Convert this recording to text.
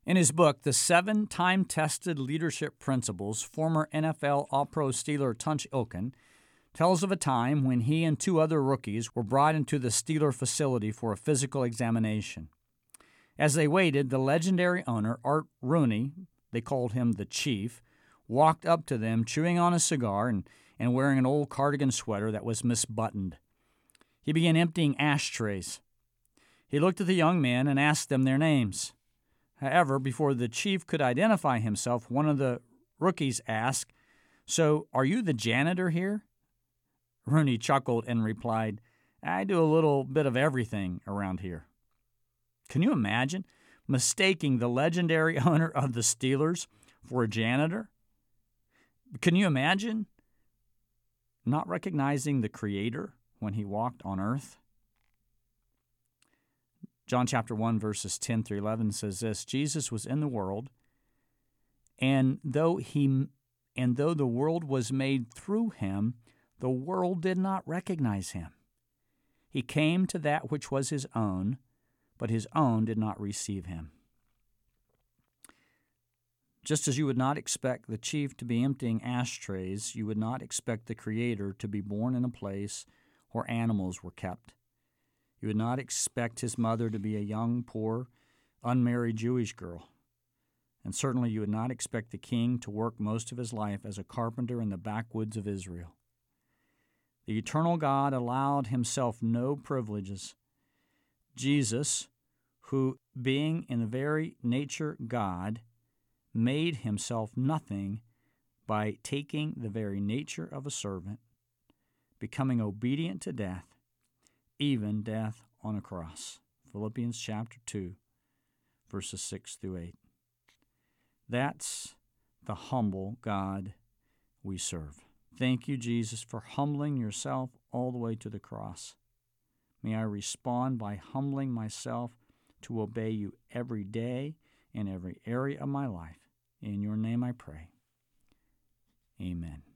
In his book, The 7 Time-Tested Leadership Principles, former NFL All-Pro Steeler Tunch Ilkin tells of a time when he and 2 other rookies were brought into the Steeler facility for a physical examination. As they waited, the legendary owner, Art Rooney, they called him the Chief, walked up to them chewing on a cigar and wearing an old cardigan sweater that was misbuttoned. He began emptying ashtrays. He looked at the young men and asked them their names. However, before the Chief could identify himself, one of the rookies asked, "So, are you the janitor here?" Rooney chuckled and replied, "I do a little bit of everything around here." Can you imagine mistaking the legendary owner of the Steelers for a janitor? Can you imagine not recognizing the Creator when he walked on earth? John chapter 1, verses 10 through 11 says this: Jesus was in the world, and though the world was made through him, the world did not recognize him. He came to that which was his own, but his own did not receive him. Just as you would not expect the Chief to be emptying ashtrays, you would not expect the Creator to be born in a place where animals were kept. You would not expect his mother to be a young, poor, unmarried Jewish girl. And certainly you would not expect the king to work most of his life as a carpenter in the backwoods of Israel. The eternal God allowed himself no privileges. Jesus, who, being in the very nature God, made himself nothing by taking the very nature of a servant, becoming obedient to death, even death on a cross. Philippians chapter 2, verses 6 through 8. That's the humble God we serve. Thank you, Jesus, for humbling yourself all the way to the cross. May I respond by humbling myself to obey you every day in every area of my life. In your name I pray. Amen.